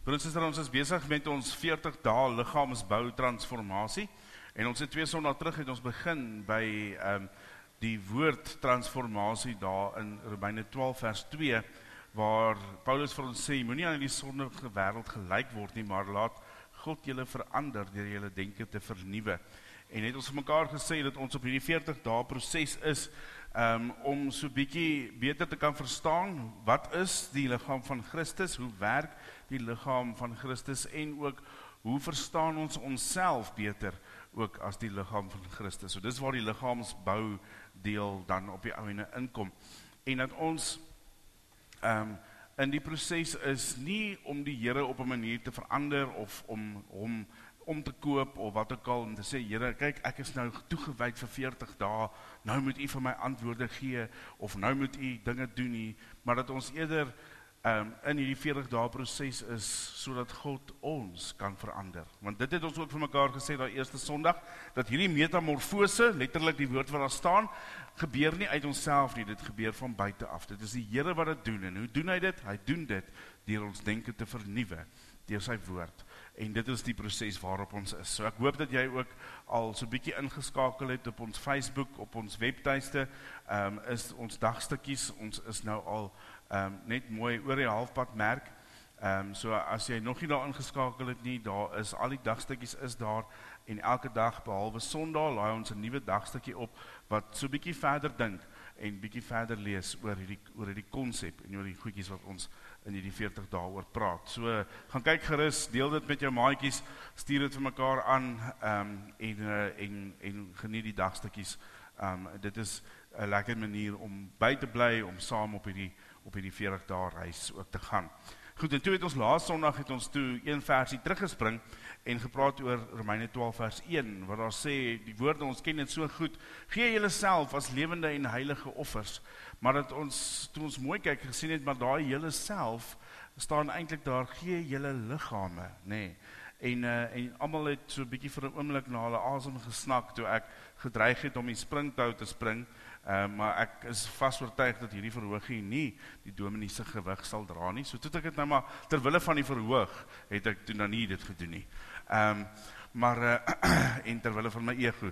Broers en susters, ons is besig met ons 40 dae liggaamsbou transformasie. En ons het 2 Sondae terug het ons begin by die woord transformasie daar in Romeine 12 vers 2, waar Paulus vir ons sê, moenie aan die sondige wêreld gelyk word nie, maar laat God julle verander deur julle denke te vernuwe. En het ons vir mekaar gesê dat ons op hierdie 40 dae proses is om so bietjie beter te kan verstaan, wat is die liggaam van Christus, hoe werk die liggaam van Christus en ook hoe verstaan ons onsself beter ook as die liggaam van Christus. So dis waar die liggaamsbou deel dan op die ouene inkom. En dat ons in die proses is nie om die Here op 'n manier te verander of om hom om te koop of wat ook al, en te sê, Here, kyk, ek is nou toegewyd vir 40 dae, nou moet u vir my antwoorde gee, of nou moet u dinge doen nie, maar dat ons eerder in hierdie 40 dae proses is, sodat God ons kan verander. Want dit het ons ook vir mekaar gesê, daai eerste Sondag, dat hierdie metamorfose, letterlik die woord wat daar staan, gebeur nie uit onsself nie, dit gebeur van buite af. Dit is die Here wat dit doen, en hoe doen hy dit? Hy doen dit deur ons denke te vernuwe, deur sy woord. En dit is die proses waarop ons is. So ek hoop dat jy ook al so 'n bietjie ingeskakel het op ons Facebook, op ons webtuiste, is ons dagstukkies, ons is nou al net mooi oor die halfpad merk. So as jy nog nie daar ingeskakel het nie, daar is al die dagstukkies is daar, en elke dag behalwe Sondag laai ons 'n nuwe dagstukkie op, wat so bietjie verder dink, en bietjie verder lees oor hierdie konsep, en oor die goedjies wat ons in hierdie 40 dae oor praat. So, gaan kyk gerus, deel dit met jou maatjies, stuur dit vir mekaar aan, en geniet die dagstukkies. Dit is 'n lekker manier om by te bly, om saam op hierdie 40 dae reis ook te gaan. Goed, en toe het ons laas Sondag het ons toe een versie teruggespring en gepraat oor Romeine 12 vers 1, waar daar sê, die woorde, ons ken dit so goed, gee julle self as lewende en heilige offers, maar dat ons, toe ons mooi kyk, gesien het, maar daai julle self, staan eintlik daar, gee julle liggame, nee. En almal het so 'n bietjie vir 'n oomblik na hulle asem gesnak, toe ek gedreig het om die springtou te spring, maar ek is vas oortuig dat hierdie verhoogie nie die dominee se gewig sal dra nie, so toe het ek het nou maar, terwille van die verhoog, het ek toe nou nie dit gedoen nie, en terwille van my ego,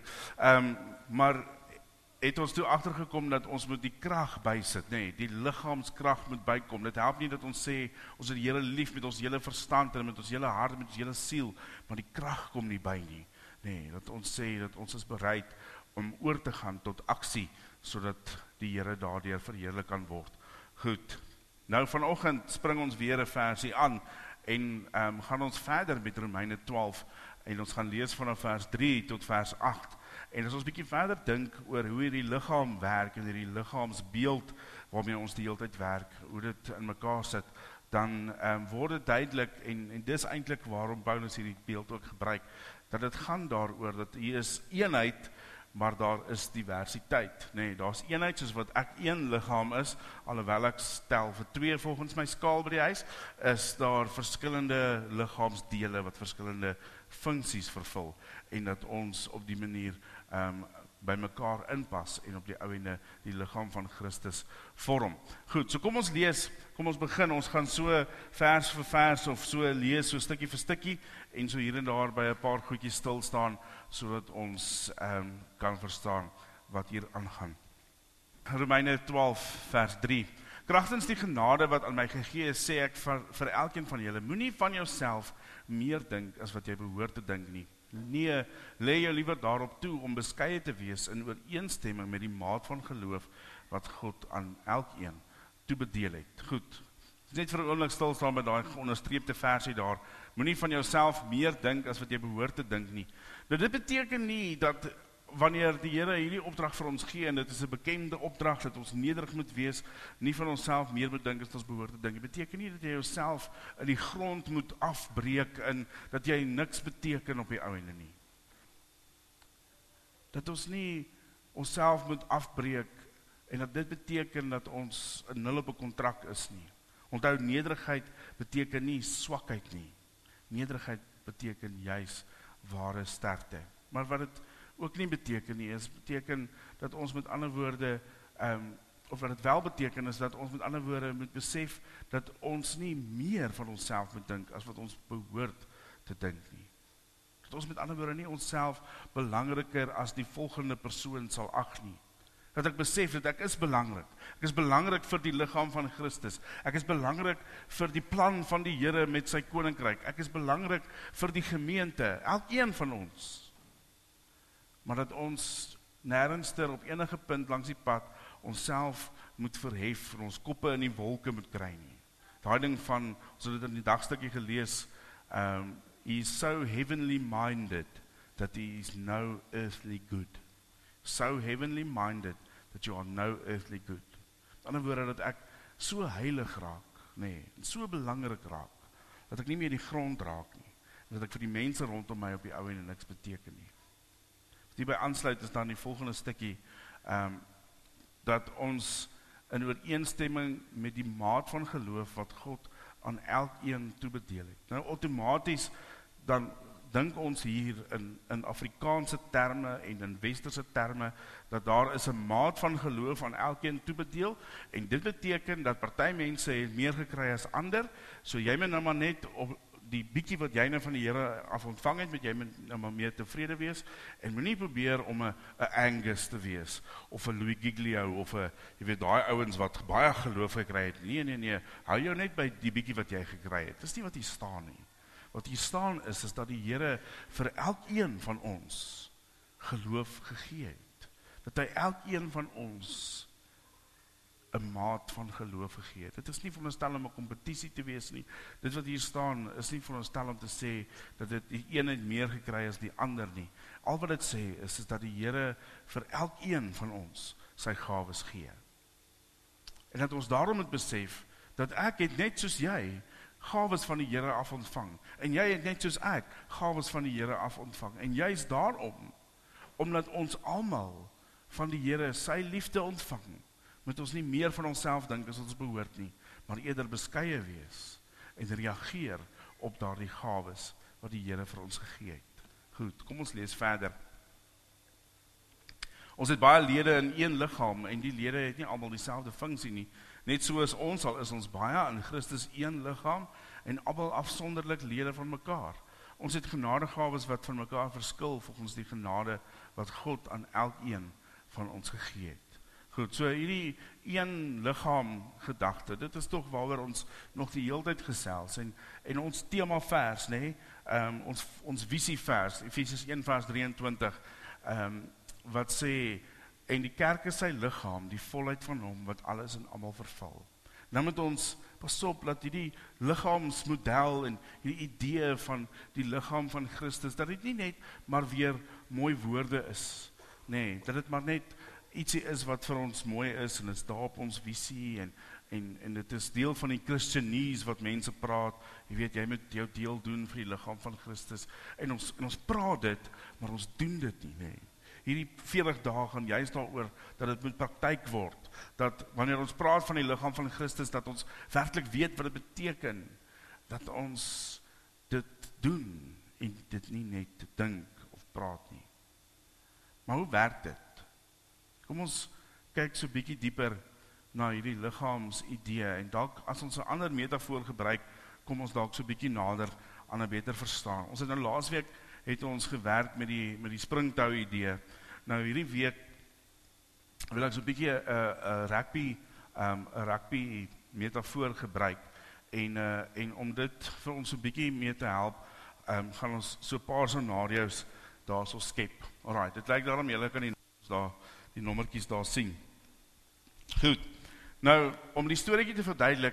maar het ons toe agtergekom dat ons moet die krag bysit, nee, die liggaamskrag moet bykom. Dit help nie dat ons sê, ons het die Here lief met ons hele verstand en met ons hele hart, met ons hele siel, maar die krag kom nie by nie. Nee, dat ons sê, dat ons is bereid om oor te gaan tot aksie, sodat die Here daardeur verheerlik kan word. Goed, nou vanoggend spring ons weer 'n versie aan, en gaan ons verder met Romeine 12, en ons gaan lees vanaf vers 3 tot vers 8, en as ons bietjie verder dink oor hoe hierdie liggaam werk, en hierdie liggaamsbeeld waarmee ons die hele tyd werk, hoe dit in mekaar sit, dan word dit duidelik, en dis eintlik waarom Paulus hierdie beeld ook gebruik, dat dit gaan daaroor, dat hier is eenheid, maar daar is diversiteit. Nee, daar is eenheid, soos wat ek een liggaam is, alhoewel ek stel vir 2 volgens my skaal by die huis, is daar verskillende liggaamsdele, wat verskillende funksies vervul, en dat ons op die manier by mekaar inpas, en op die ouene die liggaam van Christus vorm. Goed, so kom ons lees, kom ons begin, ons gaan so vers vir vers, of so lees, so stukkie vir stukkie, en so hier en daar by 'n paar goedjies stil staan, sodat ons kan verstaan wat hier aangaan. Romeine 12 vers 3. Kragtens die genade wat aan my gegee is, sê ek vir elkeen van julle, moenie van jouself meer dink as wat jy behoort te dink nie. Nee, lê jou liewer daarop toe om beskeie te wees in ooreenstemming met die maat van geloof wat God aan elkeen toebedeel het. Goed, net vir 'n oomblik stil staan met daai onderstreepte versie daar. Moenie van jouself meer dink as wat jy behoort te dink nie. Nou dit beteken nie dat wanneer die Here hierdie opdrag vir ons gee, en dit is 'n bekende opdrag, dat ons nederig moet wees, nie van onsself meer moet dink as ons behoort te dink. Dit beteken nie dat jy jouself in die grond moet afbreek, en dat jy niks beteken op die ouene nie. Dat ons nie onsself moet afbreek, en dat dit beteken dat ons 'n nul op 'n kontrak is nie. Onthou, nederigheid beteken nie swakheid nie. Nederigheid beteken juis ware sterkte. Maar wat dit ook nie beteken nie, is beteken dat ons met ander woorde of wat dit wel beteken, is dat ons met ander woorde moet besef, dat ons nie meer van onsself moet dink, as wat ons behoort te dink nie. Dat ons met ander woorde nie onsself belangriker as die volgende persoon sal ag nie. Dat ek besef dat ek is belangrik. Ek is belangrik vir die liggaam van Christus. Ek is belangrik vir die plan van die Here met sy koninkryk. Ek is belangrik vir die gemeente, elkeen van ons. Maar dat ons nêrenster op enige punt langs die pad onsself moet verhef en ons koppe in die wolke moet kry nie. Daai ding van, ons het dit in die dagstukkie gelees, he is so heavenly minded that he is no earthly good. So heavenly minded that you are no earthly good. Met ander woorde, dat ek so heilig raak, so belangrik raak, dat ek nie meer die grond raak nie, dat ek vir die mense rondom my op die ou en niks beteken nie. Wat hierby aansluit is dan die volgende stukkie, dat ons in ooreenstemming met die maat van geloof wat God aan elkeen toebedeel het. Nou outomaties dan dink ons hier in Afrikaanse terme en in westerse terme, dat daar is 'n maat van geloof aan elkeen toebedeel, en dit beteken dat party mense het meer gekry as ander, so jy moet nou maar net op die bietjie wat jy nou van die Here af ontvang het, moet jy nou maar meer tevrede wees, en moenie probeer om 'n Angus te wees, of 'n Louis Giglio, of 'n, jy weet, daai ouens wat baie geloof gekry het. Nee, hou jou net by die bietjie wat jy gekry het. Dis nie wat hier staan nie. Wat hier staan is dat die Here vir elkeen van ons geloof gegee het. Dat hy elkeen van ons 'n maat van geloof gegee het. Dit is nie veronderstel om 'n kompetisie te wees nie. Dit wat hier staan is nie veronderstel om te sê dat dit die een het meer gekry as die ander nie. Al wat dit sê is dat die Here vir elkeen van ons sy gawes gee. En dat ons daarom moet besef dat ek het net soos jy gawes van die Here af ontvang, en jy het net soos ek gawes van die Here af ontvang, en juist daarom, omdat ons almal van die Here sy liefde ontvang, moet ons nie meer van onsself dink as ons behoort nie, maar eerder beskeie wees en reageer op daardie gawes wat die Here vir ons gegee het. Goed, kom ons lees verder. Ons het baie lede in een liggaam, en die lede het nie almal dieselfde funksie nie. Net soos ons al is ons baie in Christus een liggaam, en almal afsonderlik lede van mekaar. Ons het genadegawes wat van mekaar verskil volgens die genade wat God aan elkeen van ons gegee het. Goed, so hierdie een liggaam gedagte, dit is tog waaroor ons nog die hele tyd gesels, en ons thema vers, ons visie vers, Efesiërs 1 vers 23, wat sê, en die kerk is sy liggaam, die volheid van hom, wat alles en almal vervul. Dan moet ons pas op, dat die liggaamsmodel en die idee van die liggaam van Christus, dat dit nie net maar weer mooi woorde is, dat dit maar net ietsie is wat vir ons mooi is, en is daar op ons visie, en dit is deel van die Christianese wat mense praat, jy weet, jy moet jou deel doen vir die liggaam van Christus, en ons praat dit, maar ons doen dit nie, Hierdie 40 dae gaan juist daaroor dat dit moet praktyk word, dat wanneer ons praat van die liggaam van Christus, dat ons werklik weet wat dit beteken, dat ons dit doen, en dit nie net dink of praat nie. Maar hoe werk dit? Kom ons kyk so bietjie dieper na hierdie liggaamsidee, en dalk as ons 'n ander metafoor gebruik, kom ons dalk so bietjie nader aan 'n beter verstaan. Ons het nou laasweek het ons gewerk met die springtou idee. Nou hierdie week wil ek so 'n bietjie 'n rugby metafoor gebruik, en om dit vir ons so 'n bietjie mee te help, gaan ons so 'n paar scenario's daar so skep. Alright, dit lyk daarom julle kan die nommertjies daar sien. Goed, nou om die storieetjie te verduidelik,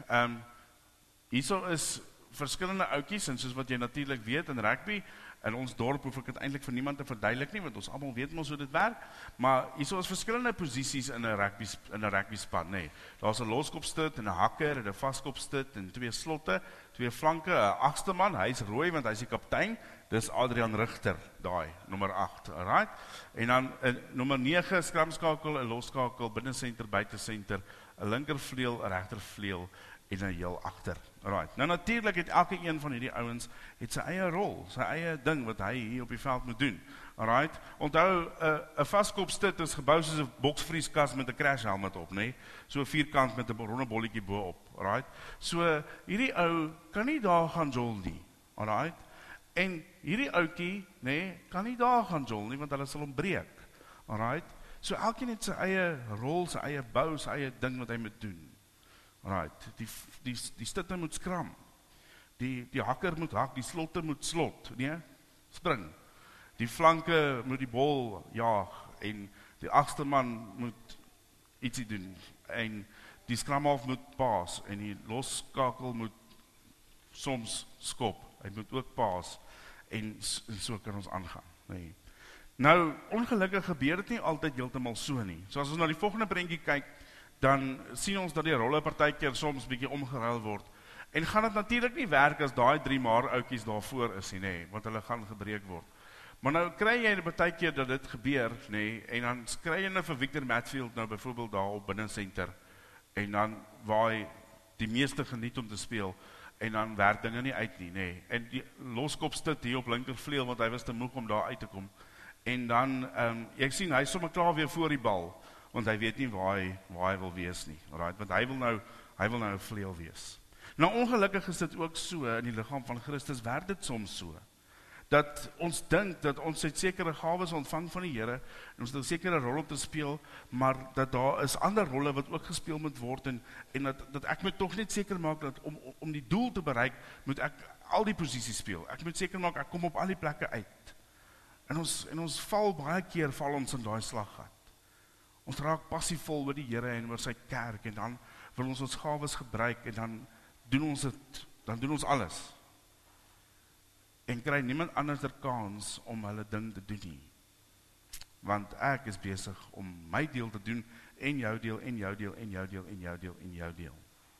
hierso is verskillende oudjies, en soos wat jy natuurlik weet in rugby, in ons dorp hoef ek dit eintlik vir niemand te verduidelik nie, want ons almal weet mos hoe dit werk, maar hierso is verskillende posisies in 'n rugby span, Daar's 'n loskopstit, en 'n hakker, en 'n vaskopstit, en 2 slotte, 2 flanke, 'n agste man, hy's rooi want hy's die kaptein, dis Adrian Rigter, daai, nommer 8, alright? En dan nommer 9, skramskakel, 'n losskakel, binnensenter, buitesenter, 'n linkervleuel, 'n regtervleuel, en 'n heel agter. Alright. Nou natuurlik het elke een van hierdie ouens het sy eie rol, sy eie ding wat hy hier op die veld moet doen. Alright? Onthou, 'n vaskopstit is gebou soos 'n boksvrieskas met 'n crash helmet op, nee? So 'n vierkant met 'n ronde bolletjie bo-op, alright? So, hierdie ou kan nie daar gaan jol nie, alright? En hierdie ouetjie, nee, kan nie daar gaan jol nie, want hulle sal hom breek, alright? So, elkeen het sy eie rol, sy eie bou, sy eie ding wat hy moet doen, alright? Die stitte moet skram, die hakker moet hak, die slotter moet slot, nee? Spring. Die flanke moet die bol jaag en die agste man moet ietsie doen en die skramhalf moet paas en die losskakel moet soms skop, hy moet ook paas en so kan ons aangaan. Nee. Nou, ongelukkig gebeur dit nie altyd heeltemal so nie. So as ons na die volgende prentjie kyk, dan sien ons dat die rolle partykeer soms bietjie omgeruil word. En gaan dit natuurlik nie werk as daai 3 maar ouetjies daarvoor is nie, nee, want hulle gaan gebreek word. Maar nou kry jy baie keer dat dit gebeur, nee, en dan kry jy nou vir Victor Matfield nou byvoorbeeld daar op binnesenter, en dan waar hy die meeste geniet om te speel, en dan werk dinge nie uit nie, nee. En die loskopstit hier op linkervleuel, want hy was te moeg om daar uit te kom. En dan, ek sien, hy is sommer klaar weer voor die bal, want hy weet nie waar hy wil wees nie, alright, want hy wil nou 'n vleuel wees. Nou ongelukkig is dit ook so, in die liggaam van Christus werk dit soms so, dat ons dink, dat ons het sekere gawes ontvang van die Here, en ons het 'n sekere rol om te speel, maar dat daar is ander rolle wat ook gespeel moet word, en dat ek moet tog net seker maak, dat om die doel te bereik, moet ek al die posisies speel, ek moet seker maak, ek kom op al die plekke uit, en ons val baie keer, val ons in daai slaggat, ons raak passievol oor die Here en oor sy kerk, en dan wil ons gawes gebruik, en dan doen ons alles, en kry niemand anders kans om hulle ding te doen nie. Want ek is besig om my deel te doen, en jou deel, en jou deel, en jou deel, en jou deel, en jou deel.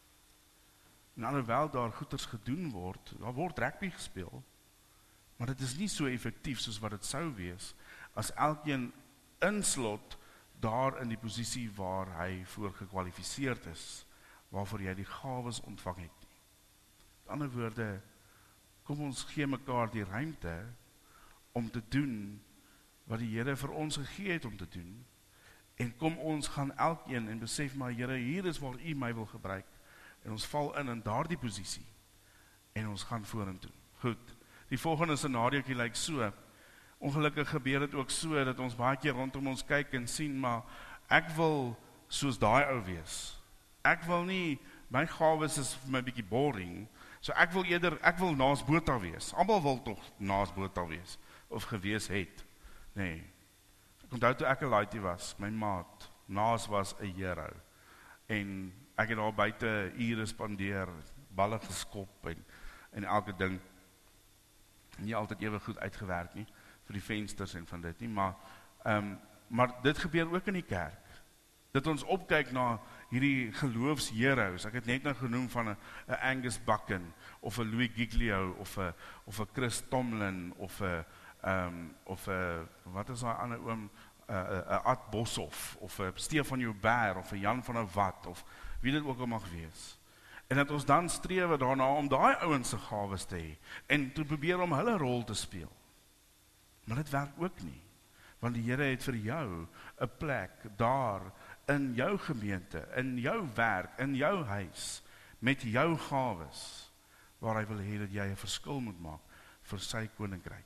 En alhoewel daar goeders gedoen word, daar word rugby gespeel, maar dit is nie so effektief soos wat dit sou wees, as elkeen inslot daar in die posisie waar hy voor gekwalifiseerd is, waarvoor jy die gawes ontvang het nie. Met ander woorde, kom ons gee mekaar die ruimte om te doen wat die Here vir ons gegee het om te doen, en kom ons gaan elkeen en besef maar, Here, hier is waar U my wil gebruik, en ons val in daardie posisie, en ons gaan vorentoe. Goed, die volgende scenarioetjie lyk so, ongelukkig gebeur dit ook so, dat ons baie keer rondom ons kyk en sien, maar ek wil soos daai ou wees. Ek wil nie, my gawes is vir my bietjie boring, so ek wil naas Botha wees. Almal wil tog naas Botha wees, of gewees het. Nee. Ek onthou toe ek 'n laaitjie was, my maat, naas was 'n hero. En ek het daar buite ure spandeer, balle geskop en elke ding. Nie altyd ewe goed uitgewerk nie, vir die vensters en van dit nie, maar dit gebeur ook in die kerk. Dat ons opkyk na hierdie geloofsheroes, ek het net nou genoem van 'n Angus Buchan, of 'n Louis Giglio, of 'n Chris Tomlin, of 'n wat is daai ander oom, 'n Ad Boshoff, of 'n Stefan Joubert, of 'n Jan van der Walt, of wie dit ook al mag wees. En dat ons dan strewe daarna om daai ouens se gawes te hê, en te probeer om hulle rol te speel. Maar dit werk ook nie, want die Here het vir jou 'n plek daar, in jou gemeente, in jou werk, in jou huis, met jou gawes, waar hy wil hê dat jy 'n verskil moet maak, vir sy koninkryk.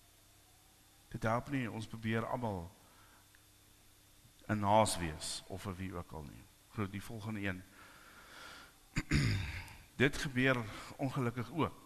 Dit help nie, ons probeer almal 'n naas wees, of vir wie ook al nie. Goed, die volgende een. Dit gebeur ongelukkig ook,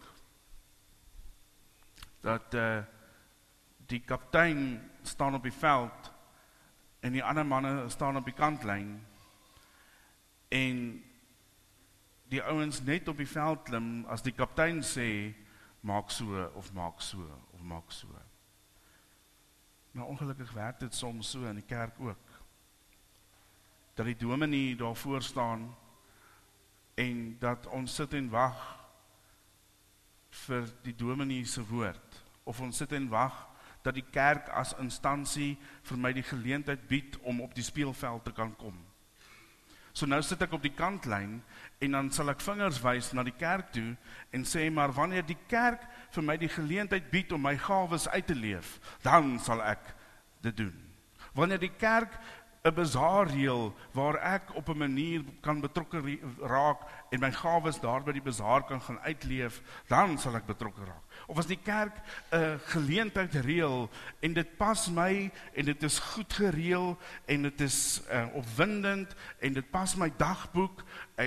dat die kaptein staan op die veld, en die ander manne staan op die kantlyn, en die ouens net op die veld klim, as die kaptein sê, maak so, of maak so, of maak so. Nou ongelukkig werk dit soms so in die kerk ook, dat die dominee daarvoor staan, en dat ons sit en wag vir die dominee se woord, of ons sit en wag dat die kerk as instansie vir my die geleentheid bied om op die speelveld te kan kom. So nou sit ek op die kantlyn, en dan sal ek vingers wys na die kerk toe, en sê maar, wanneer die kerk vir my die geleentheid bied om my gawes uit te leef, dan sal ek dit doen. Wanneer die kerk 'n bazaar reël, waar ek op 'n manier kan betrokke raak, en my gawes daar by die bazaar kan gaan uitleef, dan sal ek betrokke raak. Of as die kerk 'n geleentheid reël, en dit pas my, en dit is goed gereël, en dit is opwindend, en dit pas my dagboek,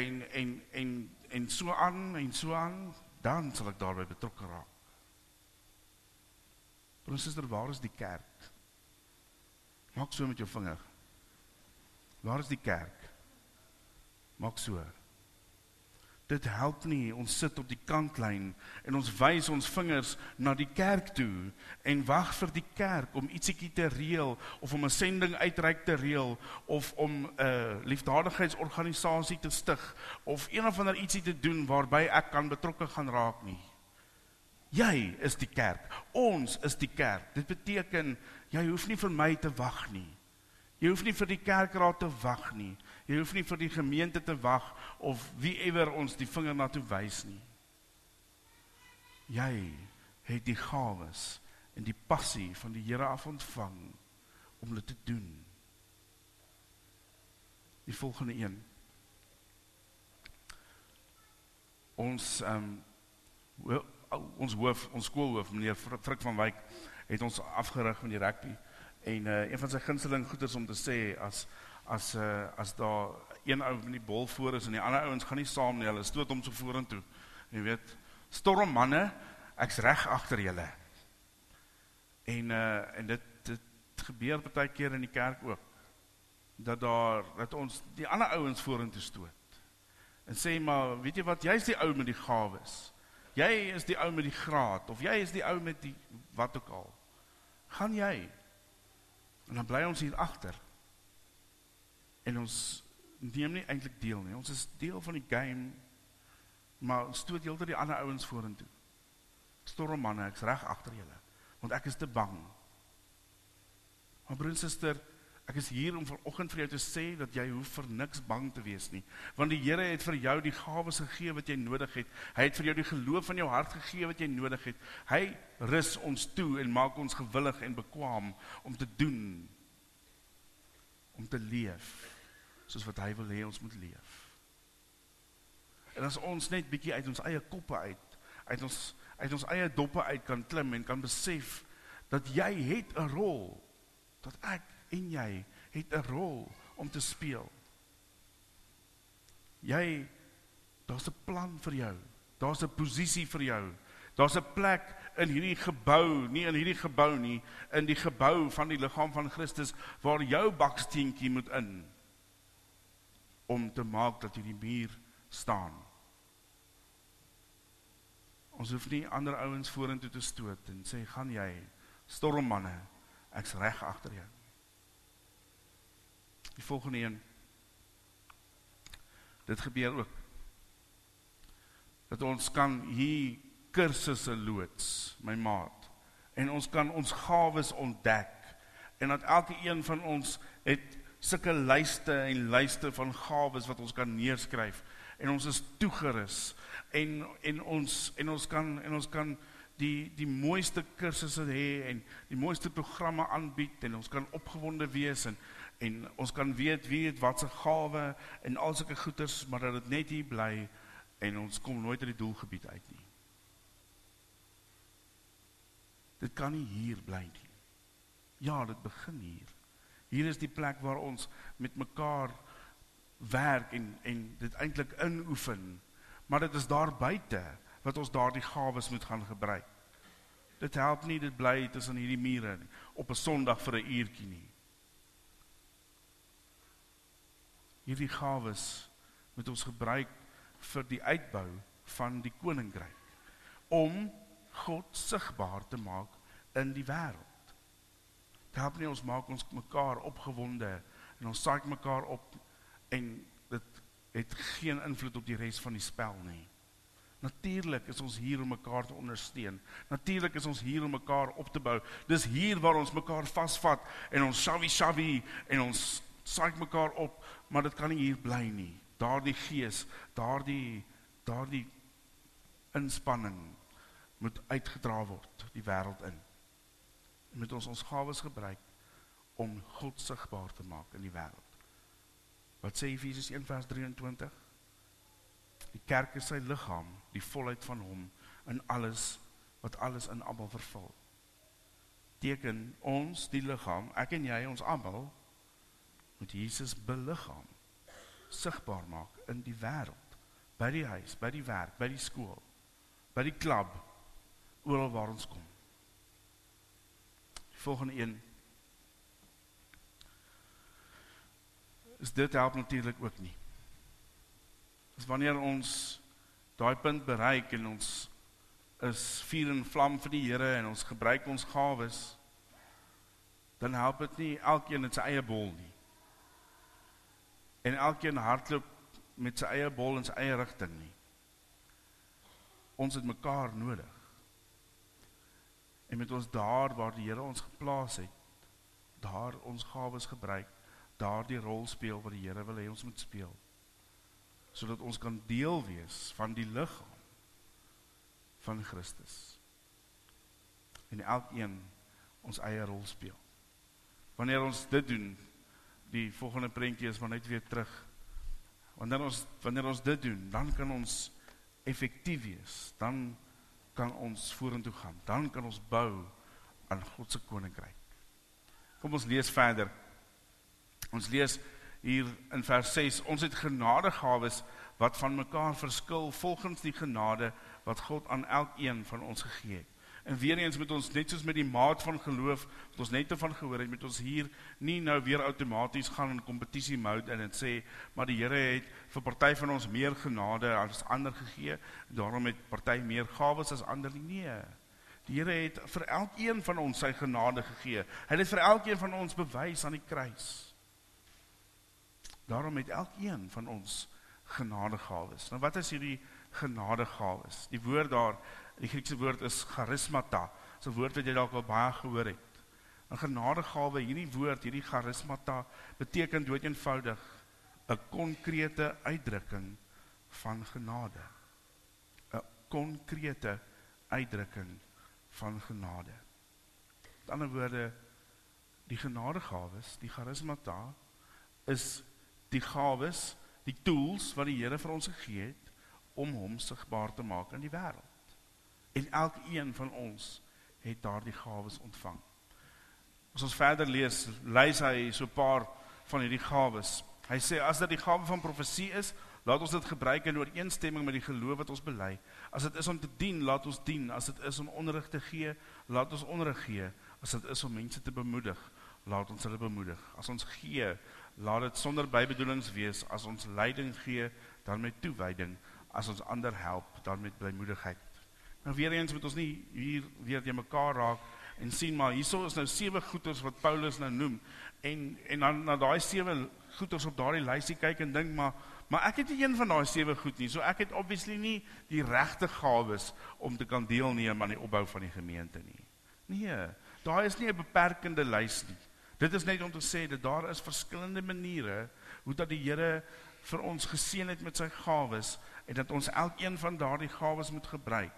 en so aan, dan sal ek daarby betrokke raak. Broer en suster, waar is die kerk? Maak so met jou vinger. Waar is die kerk? Maak so. Dit help nie, ons sit op die kantlyn, en ons wys ons vingers na die kerk toe, en wag vir die kerk om ietsiekie te reël, of om 'n sending uitreik te reël, of om 'n liefdadigheidsorganisasie te stig, of een of ander ietsie te doen, waarby ek kan betrokke gaan raak nie. Jy is die kerk, ons is die kerk. Dit beteken, jy hoef nie vir my te wag nie. Jy hoef nie vir die kerkraad te wag nie. Jy hoef nie vir die gemeente te wag, of wie ewer ons die vinger na toe wys nie. Jy het die gawes en die passie van die Here af ontvang om dit te doen. Die volgende een. Ons skoolhoof, meneer Frik van Wyk, het ons afgerig met die rugby. En een van sy gunsteling goeders om te sê, as daar een ou met die bol voor is, en die ander ouens gaan nie saam nie, hulle stoot hom so vorentoe. Jy weet, storm manne, ek's reg agter julle. En dit gebeur baie keer in die kerk ook, dat ons die ander ouens vorentoe stoot. En sê maar, weet jy wat, jy is die ou met die gawes. Jy is die ou met die graad, of jy is die ou met die wat ook al. Gaan jy? En dan bly ons hier agter. En ons neem nie eintlik deel nie. Ons is deel van die game, maar ons stoot heeltyd die ander ouens vorentoe. Storm manne, ek's reg agter julle, want ek is te bang. Maar broer en suster, ek is hier om vanoggend vir jou te sê, dat jy hoef vir niks bang te wees nie. Want die Here het vir jou die gawes gegee wat jy nodig het. Hy het vir jou die geloof van jou hart gegee wat jy nodig het. Hy rus ons toe en maak ons gewillig en bekwaam om te doen, om te leef, soos wat hy wil hê ons moet leef. En as ons net bietjie uit ons eie koppe uit ons eie doppe uit kan klim en kan besef, dat jy het 'n rol, dat ek en jy het 'n rol om te speel. Daar's 'n plan vir jou, daar's 'n posisie vir jou, daar's 'n plek in hierdie gebou, nie in hierdie gebou nie, in die gebou van die liggaam van Christus, waar jou baksteentjie moet in, om te maak dat hierdie muur staan. Ons hoef nie ander ouens vorentoe te stoot en sê, gaan jy, stormmanne, ek's reg agter jou. Die volgende een, dit gebeur ook, dat ons kan hier kursusse loods, my maat, en ons kan ons gawes ontdek, en dat elke een van ons het sulke lyste en lyste van gawes wat ons kan neerskryf, en ons is toegerus, en ons kan die mooiste kursusse hê, en die mooiste programme aanbied, en ons kan opgewonde wees, en ons kan weet wie het wat se gawe, en al sulke goeders, maar dat dit net hier bly, en ons kom nooit uit die doelgebied uit nie. Dit kan nie hier bly nie. Ja, dit begin hier. Hier is die plek waar ons met mekaar werk en dit eintlik inoefen, maar dit is daar buite wat ons daar die gawes moet gaan gebruik. Dit help nie, dit bly tussen hierdie mure op 'n Sondag vir 'n uurtjie nie. Hierdie gawes moet ons gebruik vir die uitbou van die koninkryk, om God sigbaar te maak in die wêreld. Dit help nie, ons maak ons mekaar opgewonde, en ons saai mekaar op, en dit het geen invloed op die res van die spel nie. Natuurlik is ons hier om mekaar te ondersteun. Natuurlik is ons hier om mekaar op te bou. Dis hier waar ons mekaar vasvat, en ons shavi, en ons saai mekaar op, maar dit kan nie hier bly nie. Daardie gees, daardie inspanning moet uitgedra word, die wêreld in. En moet ons gawes gebruik om God sigbaar te maak in die wêreld. Wat sê Efesiërs 1 vers 23? Die kerk is sy liggaam, die volheid van hom, in alles, wat alles in almal vervul. Teken ons, die liggaam, ek en jy, ons almal, moet Jesus beliggaam, sigbaar maak in die wêreld, by die huis, by die werk, by die skool, by die klub, oral waar ons kom. Die volgende een, is dit help natuurlik ook nie. Dis wanneer ons daai punt bereik en ons is vuur en vlam vir die Here en ons gebruik ons gawes, dan help dit nie elkeen in sy eie bol nie. En elkeen hardloop met sy eie bol in sy eie rigting nie. Ons het mekaar nodig. En met ons daar waar die Here ons geplaas het, daar ons gawes gebruik, daar die rol speel wat die Here wil hê ons moet speel, sodat ons kan deel wees van die liggaam van Christus. En elkeen ons eie rol speel. Wanneer ons dit doen, die volgende prentjie is maar net weer terug. Wanneer ons dit doen, dan kan ons effektief wees, dan kan ons vorentoe gaan, dan kan ons bou aan God se koninkryk. Kom ons lees verder. Ons lees hier in vers 6, ons het genadegawes wat van mekaar verskil volgens die genade wat God aan elkeen van ons gegee het. En weer eens moet ons net soos met die maat van geloof, wat ons net van gehoor het, moet ons hier nie nou weer outomaties gaan in competitie mode en sê, maar die Here het vir party van ons meer genade as ander gegee, daarom het party meer gawes as ander nie. Nee, die Here het vir elkeen van ons sy genade gegee. Hy het vir elkeen van ons bewys aan die kruis. Daarom het elkeen van ons genadegawes. Nou wat is hierdie genadegawes? Die woord daar, die Griekse woord is charismata. Dis 'n woord wat jy dalk al baie gehoor het. 'n Genadegawe, hierdie woord, hierdie charismata, beteken dood eenvoudig 'n konkrete uitdrukking van genade. 'n Konkrete uitdrukking van genade. Met ander woorde, die genadegawes, die charismata, is die gawes, die tools wat die Here vir ons gegee het, om hom sigbaar te maak in die wêreld. En elkeen van ons het daardie gawes ontvang. As ons verder lees, lys hy so 'n paar van hierdie gawes. Hy sê, as dit die gawe van profesie is, laat ons dit gebruik in ooreenstemming met die geloof wat ons bely. As dit is om te dien, laat ons dien. As dit is om onderrig te gee, laat ons onderrig gee. As dit is om mense te bemoedig, laat ons hulle bemoedig. As ons gee, laat dit sonder bybedoelings wees. As ons leiding gee, dan met toewyding. As ons ander help, dan met blymoedigheid. Nou weer eens moet ons nie hier weer te mekaar raak en sien, maar hierso is nou 7 goeders wat Paulus nou noem, en dan na daai 7 goeders op daardie lysie kyk en dink, maar ek het nie een van daai 7 goed nie, so ek het obviously nie die regte gawes om te kan deelneem aan die opbou van die gemeente nie. Nee, daar is nie 'n beperkende lys nie. Dit is net om te sê dat daar is verskillende maniere hoe dat die Here vir ons geseën het met sy gawes en dat ons elkeen van daardie gawes moet gebruik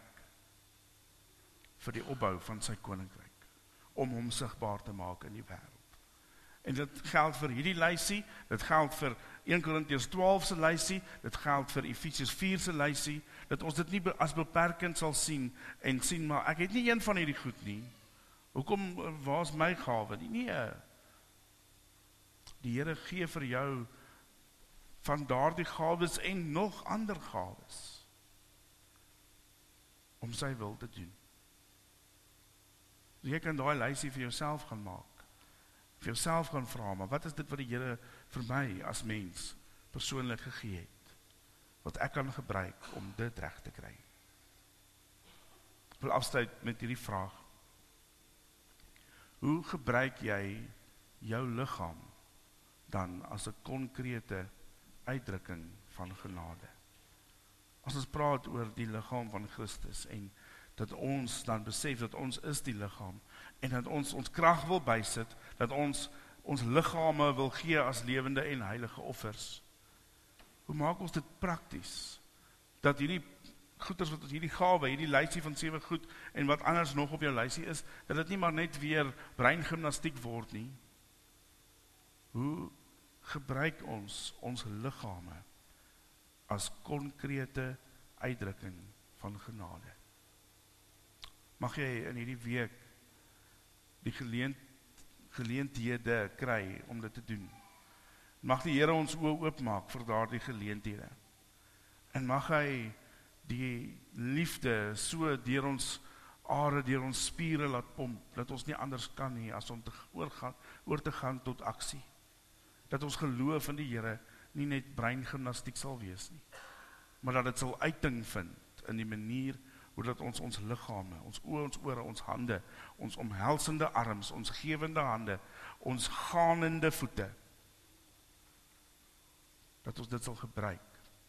vir die opbou van sy koninkryk, om hom sigbaar te maak in die wêreld. En dit geld vir hierdie lysie, dit geld vir 1 Korintiërs 12 se lysie, dit geld vir Efesiërs 4 se lysie, dat ons dit nie as beperkend sal sien en sien, maar ek het nie een van hierdie goed nie. Hoekom, waar is my gawe? Nee. Die Here gee vir jou van daardie gawes en nog ander gawes om sy wil te doen. Jy kan daai lysie vir jouself gaan maak, vir jouself gaan vra, maar wat is dit wat die Here vir my as mens persoonlik gegee het, wat ek kan gebruik om dit reg te kry? Ek wil afsluit met hierdie vraag. Hoe gebruik jy jou liggaam dan as 'n konkrete uitdrukking van genade? As ons praat oor die liggaam van Christus en dat ons dan besef dat ons is die liggaam en dat ons krag wil bysit, dat ons ons liggame wil gee as lewende en heilige offers. Hoe maak ons dit prakties? Dat hierdie goeders wat ons hierdie gawe, hierdie lysie van 7 goed en wat anders nog op jou lysie is, dat dit nie maar net weer breingymnastiek word nie. Hoe gebruik ons liggame as konkrete uitdrukking van genade? Mag jy in hierdie week die geleenthede kry om dit te doen. Mag die Here ons oë oopmaak vir daardie geleenthede. En mag hy die liefde so deur ons are, deur ons spiere laat pomp, dat ons nie anders kan nie as om oor te gaan tot aksie. Dat ons geloof in die Here nie net breingymnastiek sal wees nie, maar dat dit sal uiting vind in die manier hoe dat ons liggame, ons oë, ons ore, ons hande, ons omhelsende arms, ons gewende hande, ons gaanende voete, dat ons dit sal gebruik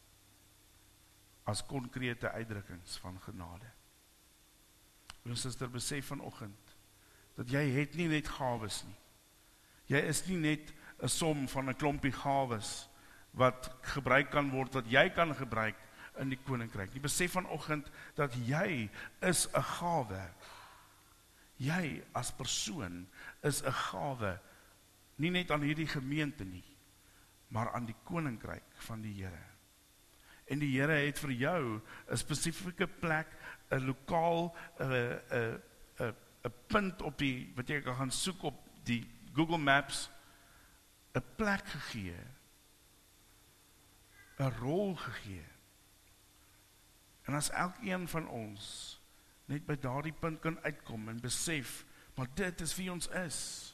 as konkrete uitdrukkings van genade. Mijn suster, besef vanoggend, dat jy het nie net gawes nie. Jy is nie net 'n som van 'n klompie gawes, wat gebruik kan word, wat jy kan gebruik in die koninkryk. Jy besef vanoggend, dat jy is 'n gawe. Jy as persoon is 'n gawe, nie net aan hierdie gemeente nie, maar aan die koninkryk van die Here. En die Here het vir jou 'n spesifieke plek, 'n lokaal, 'n punt op die, wat jy kan gaan soek op die Google Maps, 'n plek gegee, 'n rol gegee. En as elkeen van ons net by daardie punt kan uitkom en besef, maar dit is wie ons is.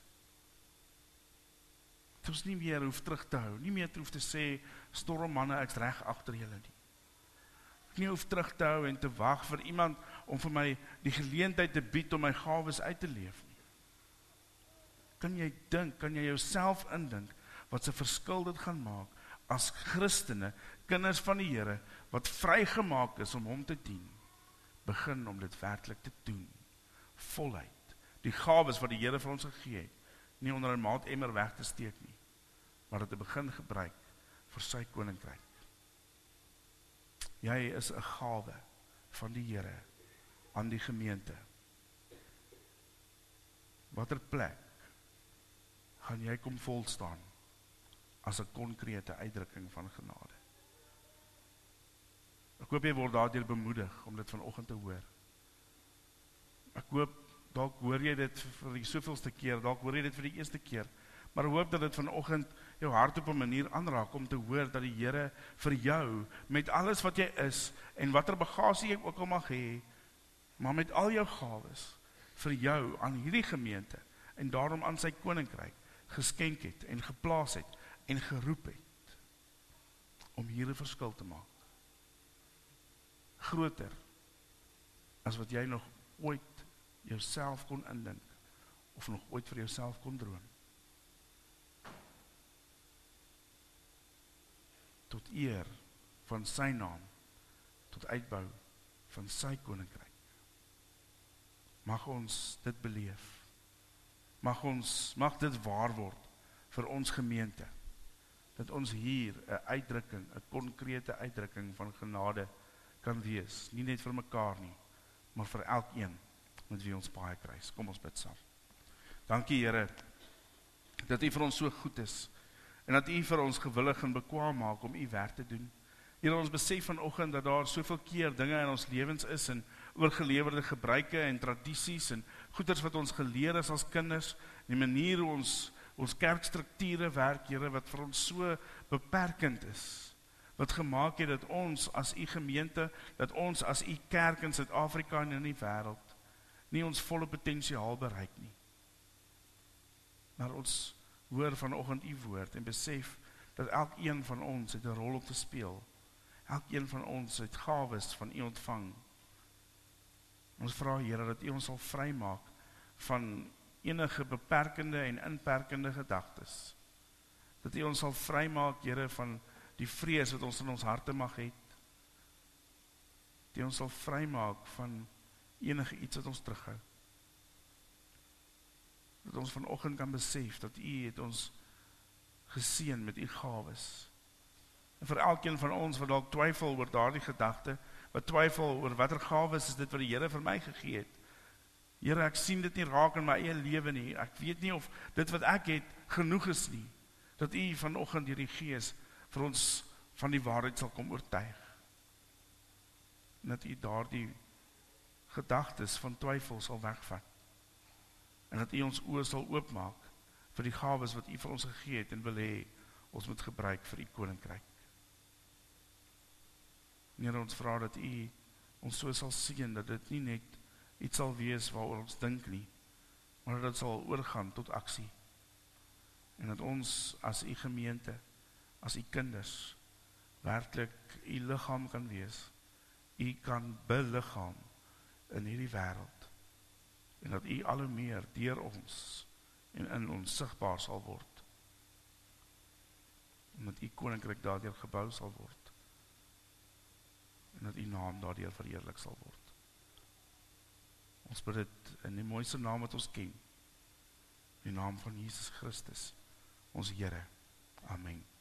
Dat ons nie meer hoef terug te hou, nie meer hoef te sê, stormmanne, ek's reg agter julle nie. Ek nie hoef terug te hou en te wag vir iemand om vir my die geleentheid te bied om my gawes uit te leef nie. Kan jy dink, kan jy jouself indink, wat se verskil dit gaan maak, as Christene, kinders van die Here, wat vrygemaak is om hom te dien, begin om dit werklik te doen, voluit, die gawes wat die Here vir ons gegee het, nie onder 'n maatemmer weg te steek nie, maar dit te begin gebruik vir sy koninkryk. Jy is 'n gawe van die Here aan die gemeente. Watter plek gaan jy kom volstaan as 'n konkrete uitdrukking van genade? Ek hoop jy word daardeur bemoedig om dit vanoggend te hoor. Ek hoop, dalk hoor jy dit vir die soveelste keer, dalk hoor jy dit vir die eerste keer, maar ek hoop dat dit vanoggend jou hart op 'n manier aanraak om te hoor dat die Here vir jou, met alles wat jy is, en watter bagasie jy ook al mag hê, maar met al jou gawes, vir jou aan hierdie gemeente, en daarom aan sy koninkryk, geskenk het, en geplaas het, en geroep het, om hier 'n verskil te maak. Groter, as wat jy nog ooit jouself kon indink, of nog ooit vir jouself kon droom. Tot eer van sy naam, tot uitbou van sy koninkryk. Mag ons dit beleef. Mag dit waar word vir ons gemeente, dat ons hier 'n uitdrukking, 'n konkrete uitdrukking van genade kan wees, nie net vir mekaar nie, maar vir elkeen met wie ons baie kruis. Kom ons bid saam. Dankie Here, dat U vir ons so goed is, en dat U vir ons gewillig en bekwaam maak om U werk te doen. Here, ons besef vanoggend dat daar soveel keer dinge in ons lewens is, en oorgelewerde gebruike en tradisies, en goeders wat ons geleer is as kinders, die manier hoe ons kerkstrukture werk, Here, wat vir ons so beperkend is, wat gemaak het dat ons as U gemeente, dat ons as U kerk in Suid-Afrika en in die wêreld, nie ons volle potensiaal bereik nie. Maar ons hoor vanoggend U woord en besef dat elkeen van ons het 'n rol om te speel. Elkeen van ons het gawes van U ontvang. Ons vra Here dat U ons sal vrymaak van enige beperkende en inperkende gedagtes. Dat U ons sal vrymaak, Here, van die vrees wat ons in ons harte mag hê. Dat U ons sal vrymaak van enige iets wat ons terughou. dat ons vanoggend kan besef, dat U het ons geseën met U gawes. En vir elkeen van ons wat dalk twyfel oor daardie gedagte, wat twyfel oor watter gawes is dit wat die Here vir my gegee het. Here, ek sien dit nie raak in my eie lewe nie, ek weet nie of dit wat ek het genoeg is nie, dat U vanoggend deur die Gees vir ons van die waarheid sal kom oortuig. En dat U daardie gedagtes van twyfel sal wegvat. En dat U ons oë sal oopmaak vir die gawes wat U vir ons gegee het en wil hê ons moet gebruik vir U koninkryk. Here, ons vra dat U ons so sal seën, dat dit nie net iets sal wees waaroor ons dink nie, maar dat dit sal oorgaan tot aksie. En dat ons as U gemeente, as U kinders, werklik U liggaam kan wees, U kan beliggaam in hierdie wêreld, en dat U al hoe meer deur ons en in ons sigbaar sal word, en dat U koninkryk daardeur gebou sal word, en dat U naam daardeur verheerlik sal word. Ons bid dit in die mooiste naam wat ons ken, in die naam van Jesus Christus, ons Here. Amen.